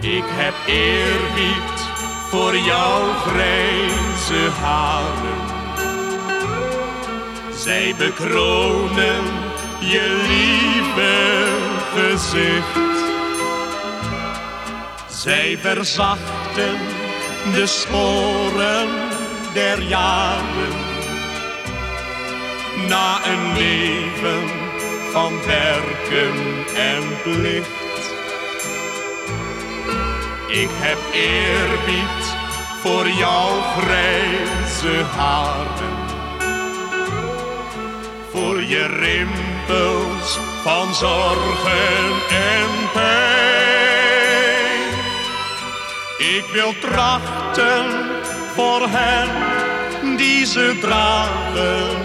Ik heb eerbied voor jouw grijze haren. Zij bekronen je lieve gezicht. Zij verzachten de sporen der jaren. Na een leven van werken en plicht. Ik heb eerbied voor jouw grijze haren. Voor je rimpels van zorgen en pijn. Ik wil trachten voor hen die ze dragen.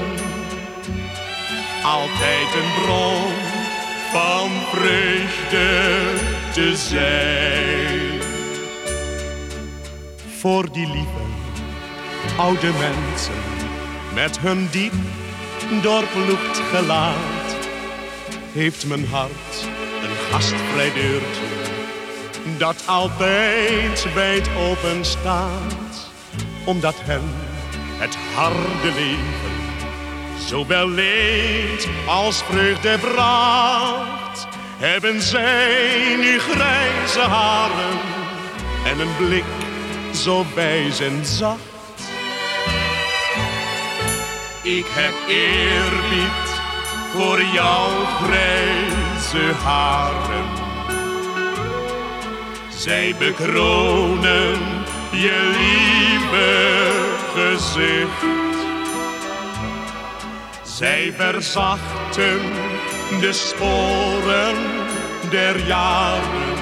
Altijd een bron van vreugde te zijn. Voor die lieve oude mensen met hun diep doorploegd gelaat heeft mijn hart een gastvrij deurtje dat altijd wijd open staat. Omdat hen het harde leven zowel leed als vreugde bracht, hebben zij nu grijze haren en een blik zo wijs en zacht. Ik heb eerbied voor jouw grijze haren. Zij bekronen je lieve gezicht. Zij verzachten de sporen der jaren.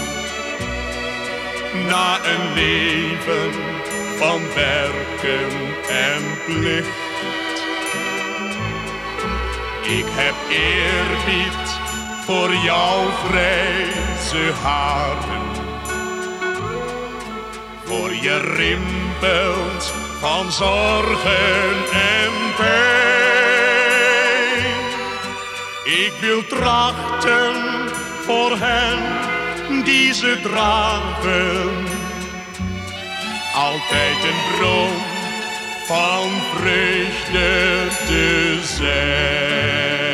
Na een leven van werken en plicht. Ik heb eerbied voor jouw grijze haren. Voor je rimpels van zorgen en pijn. Ik wil trachten voor hen die ze dragen. Altijd een bron van vreugde te zijn.